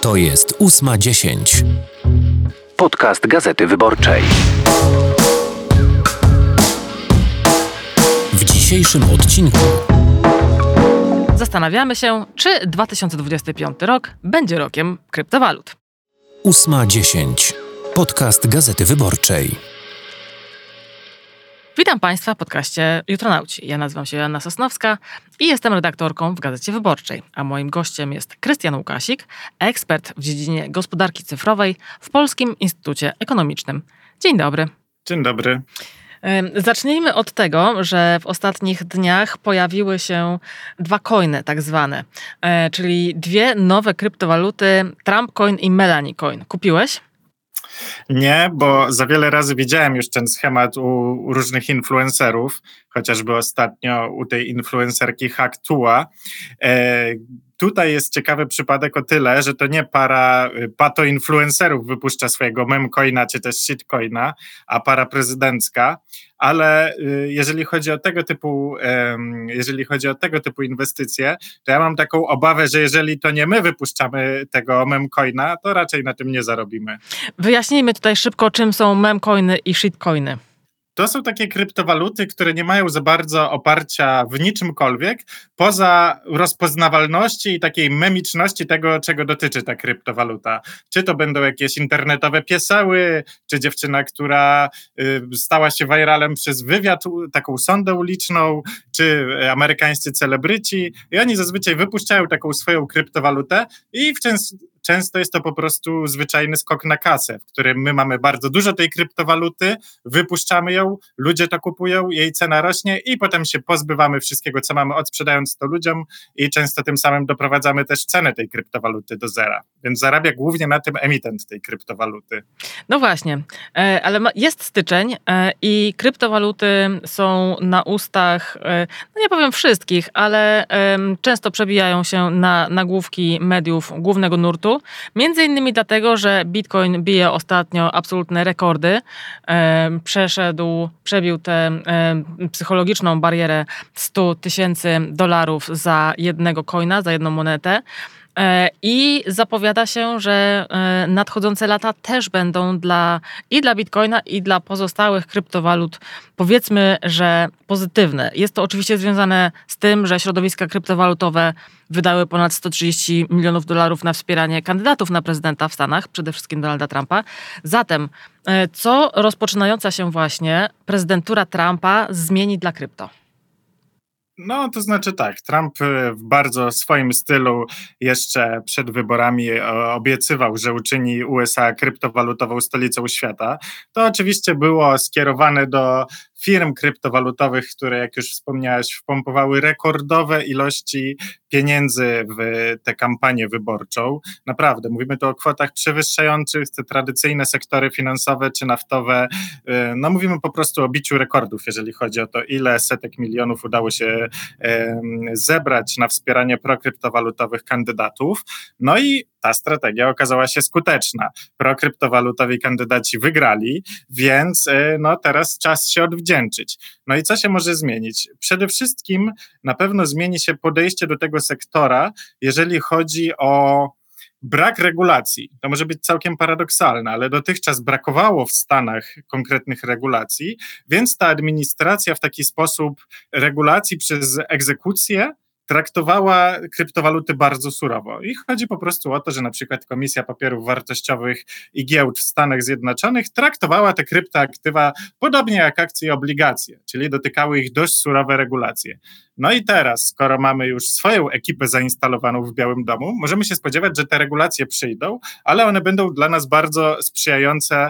To jest 8:10. Podcast Gazety Wyborczej. W dzisiejszym odcinku zastanawiamy się, czy 2025 rok będzie rokiem kryptowalut. 8:10. Podcast Gazety Wyborczej. Witam Państwa w podcaście Jutronauci. Ja nazywam się Joanna Sosnowska i jestem redaktorką w Gazecie Wyborczej. A moim gościem jest Krystian Łukasik, ekspert w dziedzinie gospodarki cyfrowej w Polskim Instytucie Ekonomicznym. Dzień dobry. Dzień dobry. Zacznijmy od tego, że w ostatnich dniach pojawiły się dwa coiny tak zwane, czyli dwie nowe kryptowaluty, Trump Coin i Melania Coin. Kupiłeś? Nie, bo za wiele razy widziałem już ten schemat u różnych influencerów, chociażby ostatnio u tej influencerki Haktua. Tutaj jest ciekawy przypadek o tyle, że to nie para pato-influencerów wypuszcza swojego memcoina czy też shitcoina, a para prezydencka, ale jeżeli chodzi o tego typu inwestycje, to ja mam taką obawę, że jeżeli to nie my wypuszczamy tego memcoina, to raczej na tym nie zarobimy. Wyjaśnijmy tutaj szybko, czym są memcoiny i shitcoiny. To są takie kryptowaluty, które nie mają za bardzo oparcia w niczymkolwiek, poza rozpoznawalności i takiej memiczności tego, czego dotyczy ta kryptowaluta. Czy to będą jakieś internetowe pieseły, czy dziewczyna, która stała się viralem przez wywiad, taką sondę uliczną, czy amerykańscy celebryci. I oni zazwyczaj wypuszczają taką swoją kryptowalutę i często jest to po prostu zwyczajny skok na kasę, w którym my mamy bardzo dużo tej kryptowaluty, wypuszczamy ją, ludzie to kupują, jej cena rośnie i potem się pozbywamy wszystkiego, co mamy, odsprzedając to ludziom i często tym samym doprowadzamy też cenę tej kryptowaluty do zera. Więc zarabia głównie na tym emitent tej kryptowaluty. No właśnie, ale jest styczeń i kryptowaluty są na ustach, no nie powiem wszystkich, ale często przebijają się na nagłówki mediów głównego nurtu. Między innymi dlatego, że Bitcoin bije ostatnio absolutne rekordy. Przebił tę psychologiczną barierę $100,000 za jednego coina, za jedną monetę. I zapowiada się, że nadchodzące lata też będą dla Bitcoina i dla pozostałych kryptowalut, powiedzmy, że pozytywne. Jest to oczywiście związane z tym, że środowiska kryptowalutowe wydały ponad $130 milionów na wspieranie kandydatów na prezydenta w Stanach, przede wszystkim Donalda Trumpa. Zatem, co rozpoczynająca się właśnie prezydentura Trumpa zmieni dla krypto? No, to znaczy tak, Trump w bardzo swoim stylu jeszcze przed wyborami obiecywał, że uczyni USA kryptowalutową stolicą świata. To oczywiście było skierowane do firm kryptowalutowych, które, jak już wspomniałeś, wpompowały rekordowe ilości pieniędzy w tę kampanię wyborczą. Naprawdę, mówimy tu o kwotach przewyższających te tradycyjne sektory finansowe czy naftowe. No mówimy po prostu o biciu rekordów, jeżeli chodzi o to, ile setek milionów udało się zebrać na wspieranie prokryptowalutowych kandydatów. No i ta strategia okazała się skuteczna. Prokryptowalutowi kandydaci wygrali, więc no teraz czas się odwdzięczyć. No i co się może zmienić? Przede wszystkim na pewno zmieni się podejście do tego sektora, jeżeli chodzi o brak regulacji. To może być całkiem paradoksalne, ale dotychczas brakowało w Stanach konkretnych regulacji, więc ta administracja w taki sposób regulacji przez egzekucję traktowała kryptowaluty bardzo surowo. I chodzi po prostu o to, że na przykład Komisja Papierów Wartościowych i Giełd w Stanach Zjednoczonych traktowała te kryptoaktywa podobnie jak akcje i obligacje, czyli dotykały ich dość surowe regulacje. No i teraz, skoro mamy już swoją ekipę zainstalowaną w Białym Domu, możemy się spodziewać, że te regulacje przyjdą, ale one będą dla nas bardzo sprzyjające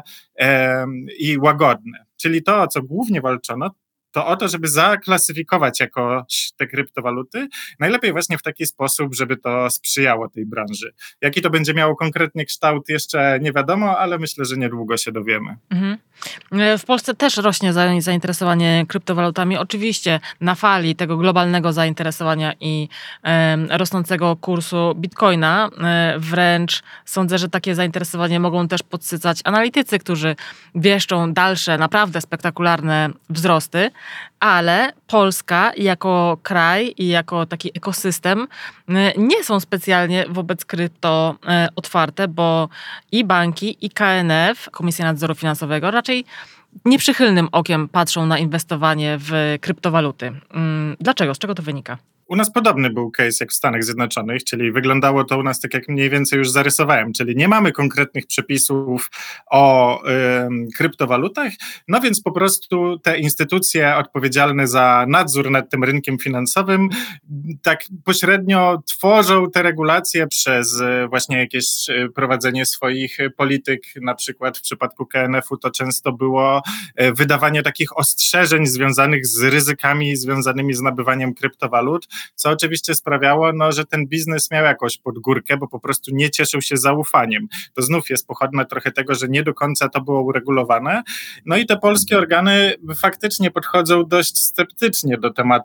i łagodne. Czyli to, o co głównie walczono, to o to, żeby zaklasyfikować jakoś te kryptowaluty, najlepiej właśnie w taki sposób, żeby to sprzyjało tej branży. Jaki to będzie miało konkretny kształt, jeszcze nie wiadomo, ale myślę, że niedługo się dowiemy. Mhm. W Polsce też rośnie zainteresowanie kryptowalutami. Oczywiście na fali tego globalnego zainteresowania i rosnącego kursu Bitcoina. Wręcz sądzę, że takie zainteresowanie mogą też podsycać analitycy, którzy wieszczą dalsze, naprawdę spektakularne wzrosty. ale Polska jako kraj i jako taki ekosystem nie są specjalnie wobec krypto otwarte, bo i banki, i KNF, Komisja Nadzoru Finansowego, raczej nieprzychylnym okiem patrzą na inwestowanie w kryptowaluty. Dlaczego? Z czego to wynika? U nas podobny był case jak w Stanach Zjednoczonych, czyli wyglądało to u nas tak, jak mniej więcej już zarysowałem, czyli nie mamy konkretnych przepisów o kryptowalutach, no więc po prostu te instytucje odpowiedzialne za nadzór nad tym rynkiem finansowym tak pośrednio tworzą te regulacje przez właśnie jakieś prowadzenie swoich polityk, na przykład w przypadku KNF-u to często było wydawanie takich ostrzeżeń związanych z ryzykami związanymi z nabywaniem kryptowalut, co oczywiście sprawiało, że ten biznes miał jakąś podgórkę, bo po prostu nie cieszył się zaufaniem. To znów jest pochodne trochę tego, że nie do końca to było uregulowane. No i te polskie organy faktycznie podchodzą dość sceptycznie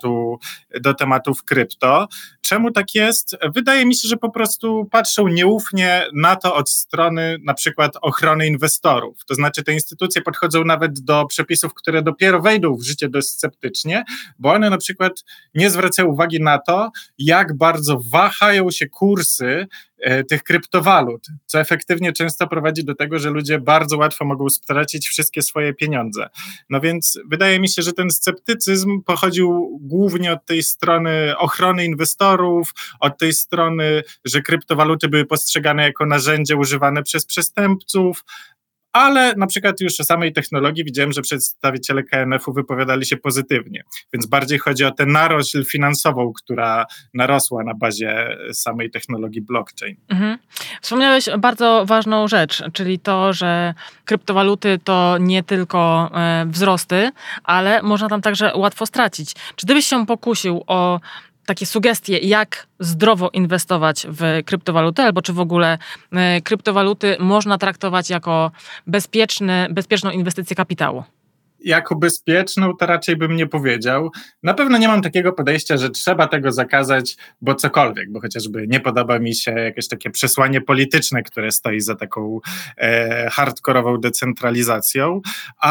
do tematów krypto. Czemu tak jest? Wydaje mi się, że po prostu patrzą nieufnie na to od strony na przykład ochrony inwestorów. To znaczy te instytucje podchodzą nawet do przepisów, które dopiero wejdą w życie dość sceptycznie, bo one na przykład nie zwracają uwagi na to, jak bardzo wahają się kursy tych kryptowalut, co efektywnie często prowadzi do tego, że ludzie bardzo łatwo mogą stracić wszystkie swoje pieniądze. No więc wydaje mi się, że ten sceptycyzm pochodził głównie od tej strony ochrony inwestorów, od tej strony, że kryptowaluty były postrzegane jako narzędzie używane przez przestępców, ale na przykład już o samej technologii widziałem, że przedstawiciele KNF-u wypowiadali się pozytywnie, więc bardziej chodzi o tę narośl finansową, która narosła na bazie samej technologii blockchain. Wspomniałeś bardzo ważną rzecz, czyli to, że kryptowaluty to nie tylko wzrosty, ale można tam także łatwo stracić. Czy ty byś się pokusił o takie sugestie, jak zdrowo inwestować w kryptowaluty, albo czy w ogóle kryptowaluty można traktować jako bezpieczną inwestycję kapitału? Jako bezpieczną to raczej bym nie powiedział. Na pewno nie mam takiego podejścia, że trzeba tego zakazać, bo cokolwiek, bo chociażby nie podoba mi się jakieś takie przesłanie polityczne, które stoi za taką hardkorową decentralizacją,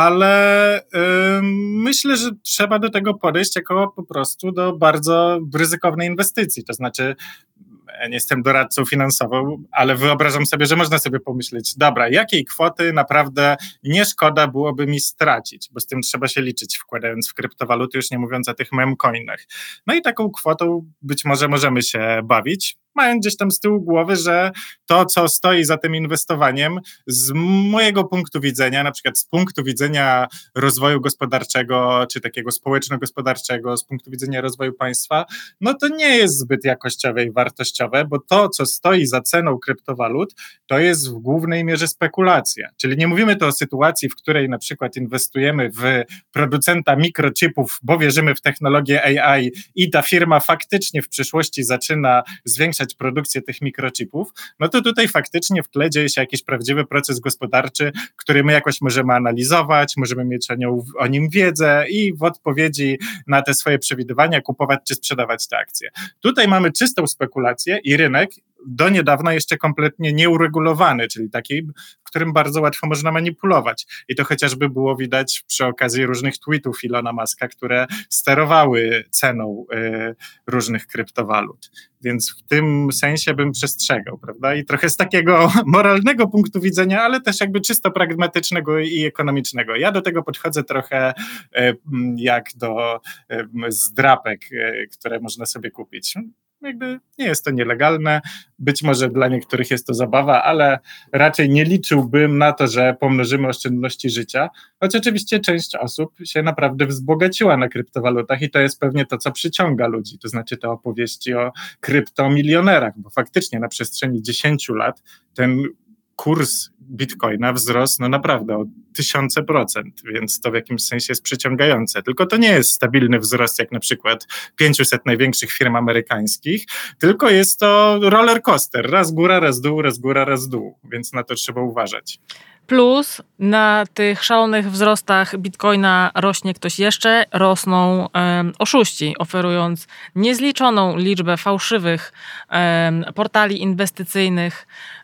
ale myślę, że trzeba do tego podejść jako po prostu do bardzo ryzykownej inwestycji, to znaczy nie jestem doradcą finansowym, ale wyobrażam sobie, że można sobie pomyśleć, dobra, jakiej kwoty naprawdę nie szkoda byłoby mi stracić, bo z tym trzeba się liczyć, wkładając w kryptowaluty, już nie mówiąc o tych meme-coinach. No i taką kwotą być może możemy się bawić, mając gdzieś tam z tyłu głowy, że to, co stoi za tym inwestowaniem, z mojego punktu widzenia, na przykład z punktu widzenia rozwoju gospodarczego, czy takiego społeczno-gospodarczego, z punktu widzenia rozwoju państwa, no to nie jest zbyt jakościowe i wartościowe, bo to, co stoi za ceną kryptowalut, to jest w głównej mierze spekulacja. Czyli nie mówimy tu o sytuacji, w której na przykład inwestujemy w producenta mikrochipów, bo wierzymy w technologię AI i ta firma faktycznie w przyszłości zaczyna zwiększać produkcję tych mikrochipów, no to tutaj faktycznie w tle dzieje się jakiś prawdziwy proces gospodarczy, który my jakoś możemy analizować, możemy mieć o nim wiedzę i w odpowiedzi na te swoje przewidywania kupować czy sprzedawać te akcje. Tutaj mamy czystą spekulację i rynek do niedawna jeszcze kompletnie nieuregulowany, czyli taki, w którym bardzo łatwo można manipulować. I to chociażby było widać przy okazji różnych tweetów Ilona Muska, które sterowały ceną różnych kryptowalut. Więc w tym sensie bym przestrzegał, prawda? I trochę z takiego moralnego punktu widzenia, ale też jakby czysto pragmatycznego i ekonomicznego. Ja do tego podchodzę trochę jak do zdrapek, które można sobie kupić. Jakby nie jest to nielegalne, być może dla niektórych jest to zabawa, ale raczej nie liczyłbym na to, że pomnożymy oszczędności życia, choć oczywiście część osób się naprawdę wzbogaciła na kryptowalutach i to jest pewnie to, co przyciąga ludzi, to znaczy te opowieści o kryptomilionerach, bo faktycznie na przestrzeni 10 lat ten kurs bitcoina wzrósł naprawdę o 1000%, więc to w jakimś sensie jest przyciągające. Tylko to nie jest stabilny wzrost jak na przykład 500 największych firm amerykańskich, tylko jest to roller coaster, raz góra, raz dół, raz góra, raz dół, więc na to trzeba uważać. Plus na tych szalonych wzrostach Bitcoina rośnie ktoś jeszcze, rosną oszuści, oferując niezliczoną liczbę fałszywych portali inwestycyjnych,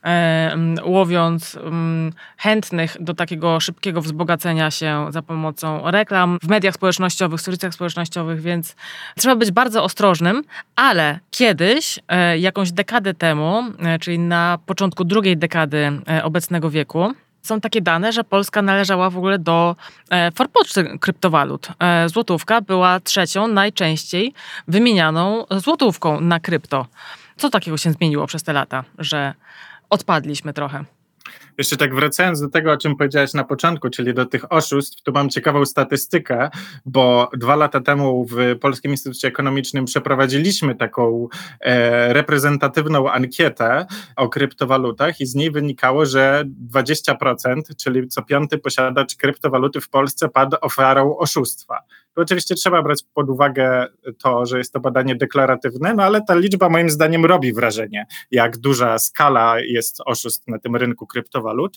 łowiąc chętnych do takiego szybkiego wzbogacenia się za pomocą reklam w mediach społecznościowych, w serwisach społecznościowych, więc trzeba być bardzo ostrożnym, ale kiedyś, jakąś dekadę temu, czyli na początku drugiej dekady obecnego wieku, są takie dane, że Polska należała w ogóle do forpoczty kryptowalut. Złotówka była trzecią najczęściej wymienianą złotówką na krypto. Co takiego się zmieniło przez te lata, że odpadliśmy trochę? Jeszcze tak wracając do tego, o czym powiedziałeś na początku, czyli do tych oszustw, to mam ciekawą statystykę, bo 2 lata temu w Polskim Instytucie Ekonomicznym przeprowadziliśmy taką reprezentatywną ankietę o kryptowalutach i z niej wynikało, że 20%, czyli co 5. posiadacz kryptowaluty w Polsce padł ofiarą oszustwa. To oczywiście trzeba brać pod uwagę to, że jest to badanie deklaratywne, no ale ta liczba moim zdaniem robi wrażenie, jak duża skala jest oszustw na tym rynku kryptowalut.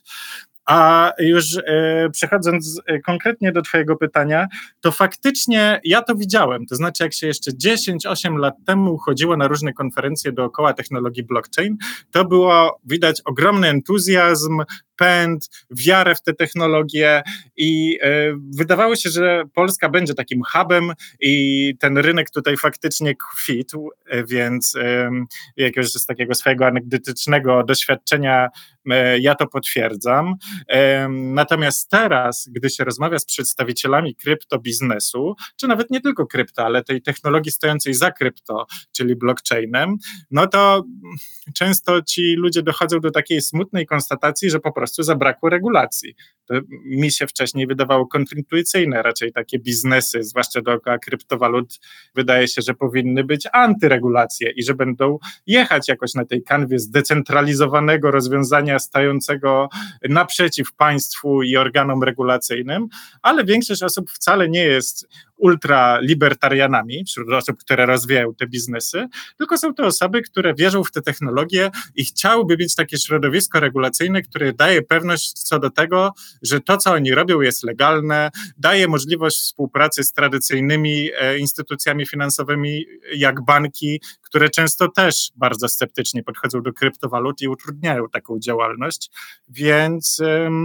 A już przechodząc konkretnie do twojego pytania, to faktycznie ja to widziałem, to znaczy jak się jeszcze 10-8 lat temu chodziło na różne konferencje dookoła technologii blockchain, to było widać ogromny entuzjazm, pęd, wiarę w te technologie i wydawało się, że Polska będzie takim hubem i ten rynek tutaj faktycznie kwitł, więc jakiegoś z takiego swojego anegdotycznego doświadczenia ja to potwierdzam. Natomiast teraz, gdy się rozmawia z przedstawicielami kryptobiznesu, czy nawet nie tylko krypto, ale tej technologii stojącej za krypto, czyli blockchainem, no to często ci ludzie dochodzą do takiej smutnej konstatacji, że po prostu zabrakło regulacji. To mi się wcześniej wydawało kontrintuicyjne, raczej takie biznesy, zwłaszcza dookoła kryptowalut, wydaje się, że powinny być antyregulacje i że będą jechać jakoś na tej kanwie zdecentralizowanego rozwiązania stającego naprzeciw państwu i organom regulacyjnym, ale większość osób wcale nie jest ultralibertarianami, wśród osób, które rozwijają te biznesy, tylko są to osoby, które wierzą w te technologie i chciałyby mieć takie środowisko regulacyjne, które daje pewność co do tego, że to, co oni robią, jest legalne, daje możliwość współpracy z tradycyjnymi instytucjami finansowymi, jak banki, które często też bardzo sceptycznie podchodzą do kryptowalut i utrudniają taką działalność, więc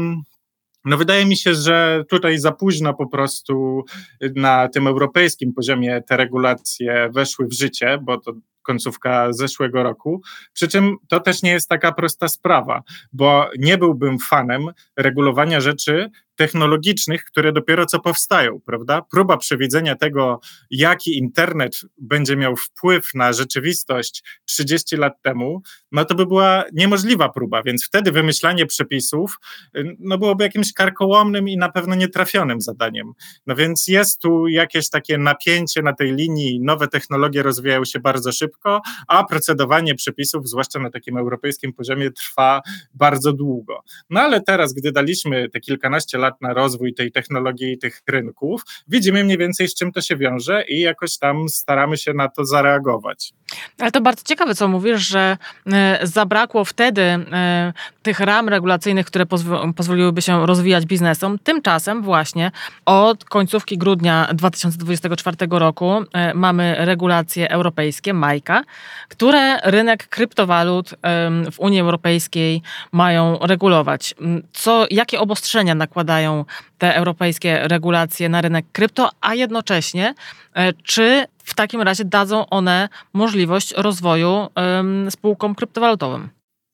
no wydaje mi się, że tutaj za późno po prostu na tym europejskim poziomie te regulacje weszły w życie, bo to końcówka zeszłego roku, przy czym to też nie jest taka prosta sprawa, bo nie byłbym fanem regulowania rzeczy technologicznych, które dopiero co powstają, prawda? Próba przewidzenia tego, jaki internet będzie miał wpływ na rzeczywistość 30 lat temu, no to by była niemożliwa próba, więc wtedy wymyślanie przepisów no byłoby jakimś karkołomnym i na pewno nietrafionym zadaniem. No więc jest tu jakieś takie napięcie na tej linii, nowe technologie rozwijają się bardzo szybko, a procedowanie przepisów, zwłaszcza na takim europejskim poziomie, trwa bardzo długo. No ale teraz, gdy daliśmy te kilkanaście lat na rozwój tej technologii i tych rynków, widzimy mniej więcej, z czym to się wiąże i jakoś tam staramy się na to zareagować. Ale to bardzo ciekawe, co mówisz, że zabrakło wtedy tych ram regulacyjnych, które pozwoliłyby się rozwijać biznesom. Tymczasem właśnie od końcówki grudnia 2024 roku mamy regulacje europejskie, MiCA, które rynek kryptowalut w Unii Europejskiej mają regulować. Jakie obostrzenia nakładają te europejskie regulacje na rynek krypto, a jednocześnie czy w takim razie dadzą one możliwość rozwoju spółkom kryptowalutowym?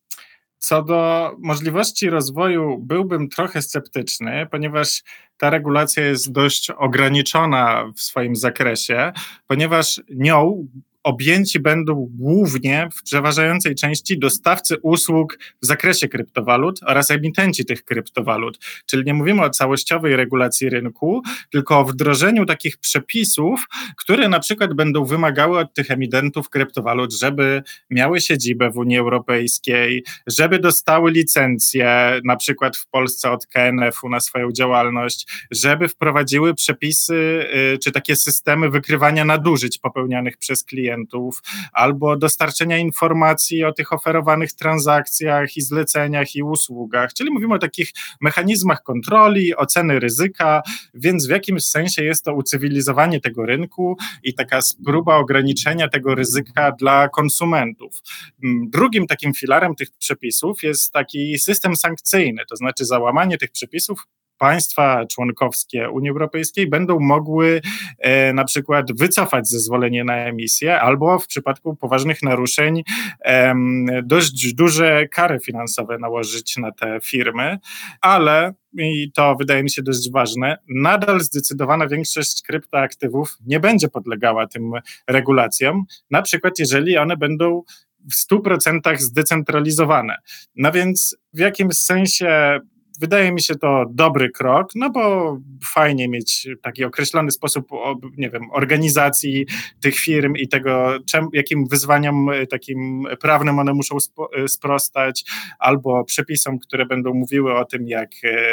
Co do możliwości rozwoju byłbym trochę sceptyczny, ponieważ ta regulacja jest dość ograniczona w swoim zakresie, ponieważ nią objęci będą głównie w przeważającej części dostawcy usług w zakresie kryptowalut oraz emitenci tych kryptowalut. Czyli nie mówimy o całościowej regulacji rynku, tylko o wdrożeniu takich przepisów, które na przykład będą wymagały od tych emitentów kryptowalut, żeby miały siedzibę w Unii Europejskiej, żeby dostały licencje, na przykład w Polsce od KNF-u na swoją działalność, żeby wprowadziły przepisy czy takie systemy wykrywania nadużyć popełnianych przez klientów. klientów, albo dostarczenia informacji o tych oferowanych transakcjach i zleceniach i usługach. Czyli mówimy o takich mechanizmach kontroli, oceny ryzyka, więc w jakimś sensie jest to ucywilizowanie tego rynku i taka próba ograniczenia tego ryzyka dla konsumentów. Drugim takim filarem tych przepisów jest taki system sankcyjny, to znaczy za łamanie tych przepisów państwa członkowskie Unii Europejskiej będą mogły na przykład wycofać zezwolenie na emisję albo w przypadku poważnych naruszeń dość duże kary finansowe nałożyć na te firmy, ale i to wydaje mi się dość ważne, nadal zdecydowana większość kryptoaktywów nie będzie podlegała tym regulacjom, na przykład jeżeli one będą w 100% zdecentralizowane. No więc w jakimś sensie wydaje mi się to dobry krok, no bo fajnie mieć taki określony sposób, nie wiem, organizacji tych firm i tego, jakim wyzwaniom takim prawnym one muszą sprostać, albo przepisom, które będą mówiły o tym, jak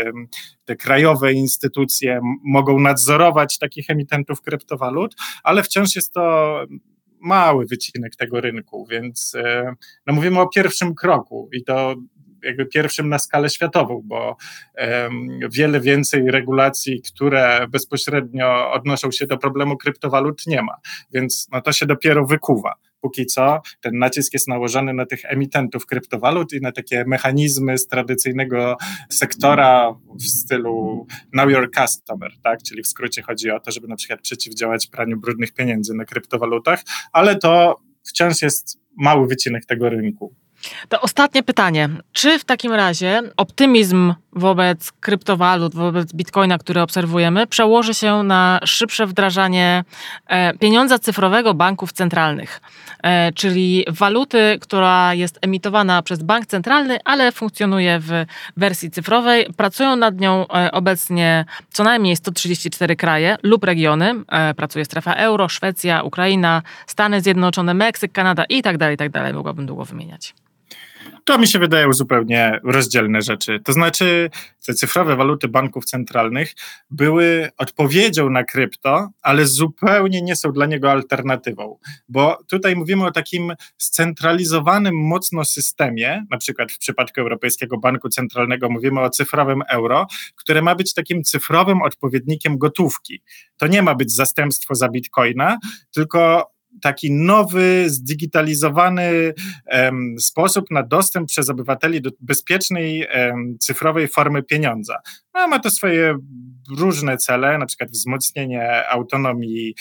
te krajowe instytucje mogą nadzorować takich emitentów kryptowalut, ale wciąż jest to mały wycinek tego rynku, więc no mówimy o pierwszym kroku i to jakby pierwszym na skalę światową, bo wiele więcej regulacji, które bezpośrednio odnoszą się do problemu kryptowalut nie ma, więc no to się dopiero wykuwa. Póki co ten nacisk jest nałożony na tych emitentów kryptowalut i na takie mechanizmy z tradycyjnego sektora w stylu Know Your Customer, tak? Czyli w skrócie chodzi o to, żeby na przykład przeciwdziałać praniu brudnych pieniędzy na kryptowalutach, ale to wciąż jest mały wycinek tego rynku. To ostatnie pytanie. Czy w takim razie optymizm wobec kryptowalut, wobec bitcoina, który obserwujemy, przełoży się na szybsze wdrażanie pieniądza cyfrowego banków centralnych? Czyli waluty, która jest emitowana przez bank centralny, ale funkcjonuje w wersji cyfrowej. Pracują nad nią obecnie co najmniej 134 kraje lub regiony. Pracuje strefa euro, Szwecja, Ukraina, Stany Zjednoczone, Meksyk, Kanada i tak dalej. Mogłabym długo wymieniać. To mi się wydają zupełnie rozdzielne rzeczy. To znaczy te cyfrowe waluty banków centralnych były odpowiedzią na krypto, ale zupełnie nie są dla niego alternatywą, bo tutaj mówimy o takim scentralizowanym mocno systemie, na przykład w przypadku Europejskiego Banku Centralnego mówimy o cyfrowym euro, które ma być takim cyfrowym odpowiednikiem gotówki. To nie ma być zastępstwo za bitcoina, tylko taki nowy, zdigitalizowany sposób na dostęp przez obywateli do bezpiecznej, cyfrowej formy pieniądza. No, ma to swoje różne cele, na przykład wzmocnienie autonomii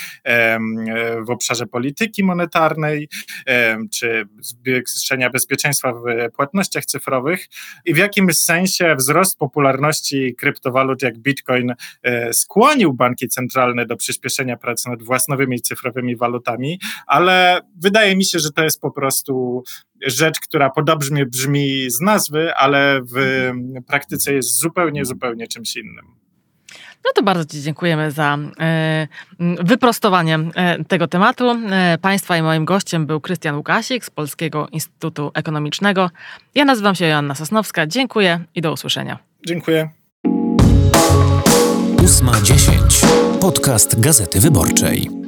w obszarze polityki monetarnej, czy zwiększenia bezpieczeństwa w płatnościach cyfrowych i w jakimś sensie wzrost popularności kryptowalut jak Bitcoin skłonił banki centralne do przyspieszenia pracy nad własnymi cyfrowymi walutami, ale wydaje mi się, że to jest po prostu rzecz, która podobnie brzmi z nazwy, ale w praktyce jest zupełnie czymś innym. No to bardzo Ci dziękujemy za wyprostowanie tego tematu. Państwa i moim gościem był Krystian Łukasik z Polskiego Instytutu Ekonomicznego. Ja nazywam się Joanna Sosnowska. Dziękuję i do usłyszenia. Dziękuję. 8:10. Podcast Gazety Wyborczej.